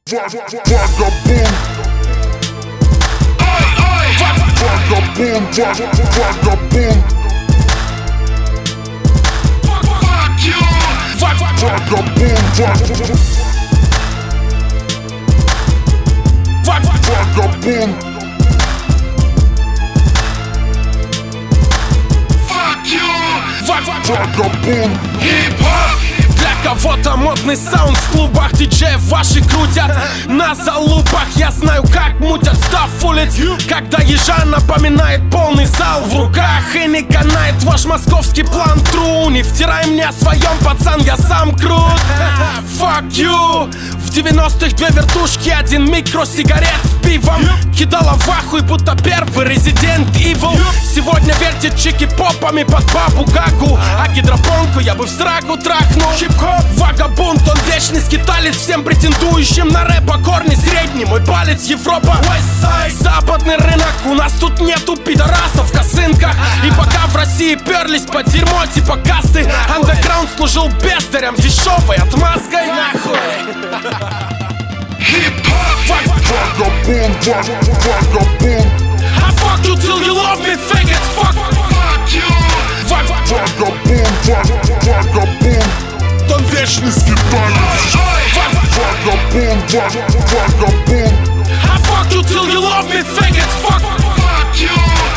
Vagabund. Vagabund, vagabund. Fuck you. Vagabund, vagabund. Fuck you. Vagabund. Хип-хоп. Для кого-то модный саунд в клубах, диджеев ваши крутят на залупах. Я знаю, как мутят став улиц, когда ежа напоминает полный зал в руках. И не канает ваш московский план тру. Не втирай мне о своем, пацан, я сам крут. Fuck you. В 90-х две вертушки, один микро сигарет с пивом кидала в ахуй, будто первый Resident Evil. Сегодня вертит чики попами под бабу Гагу, а гидропонку я бы в сраку трахнул. Хип-хоп, вагабунд, он вечный скиталец, всем претендующим на рэп, а корни средний. Мой палец Европа, западный рынок. У нас тут нету пидорасов в косынках. И пока в России перлись под дерьмо типа касты, андеграунд служил бездарям дешевой отмазкой. Нахуй. Vagabund, vagabund. I fuck you till you love me, faggot. Fuck you. Vagabund, vagabund. Он вечный скиталец. Vagabund, vagabund. I fuck you till you love me, faggot. Fuck you.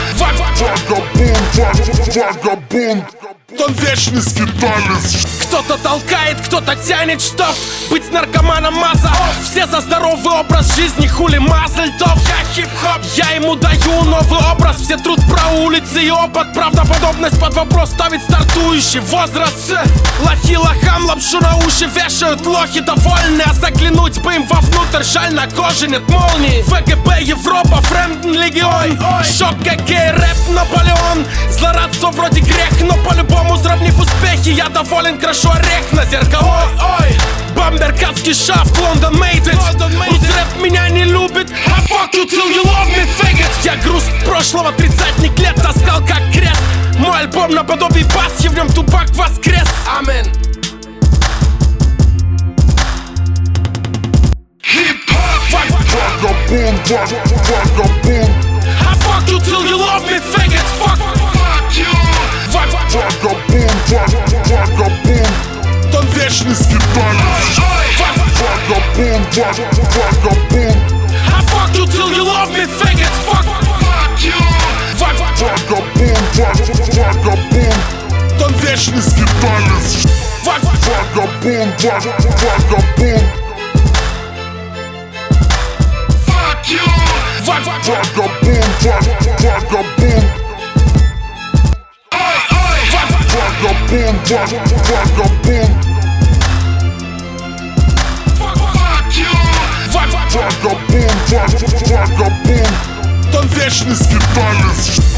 Vagabund, vagabund. Он вечный скиталец. Кто-то толкает, кто-то тянет, чтоб быть наркоманом маза. Все за здоровый образ жизни, хули мазальтов. Я хип-хоп, я ему даю новый образ. Все труд про улицы и опыт. Правдоподобность под вопрос ставит стартующий возраст. Лохи лохам лапшу на уши вешают, лохи довольны. А заглянуть бы им вовнутрь, жаль, на коже нет молнии. ВГБ, Европа, Френден, Легион. Шок, ГГ, рэп, Наполеон. Злорадство вроде грех, но по-любому сравнив успехи, я доволен, крошу орех на зеркало. Ой, бамберкатский шафт, Лондон made it. Рус рэп меня не любит. I fuck you till you love me, faggot. Я груз прошлого, 30-ник лет таскал как крест. Мой альбом наподобие Басьи, в нем Тупак воскрес. Амен. Vagabund, vagabund. I fuck you till you love me, faggot. Fuck you. Vagabund, vagabund. Он вечный скиталец. Vagabund, vagabund. I fuck you till you love me, faggot. Fuck you. Vagabund, vagabund. Он вечный скиталец. Vagabund, vagabund. Fuck you. Vagabund, vagabund. Vagabund, vagabund. Fuck you. Vagabund, vagabund. Он вечный скиталец.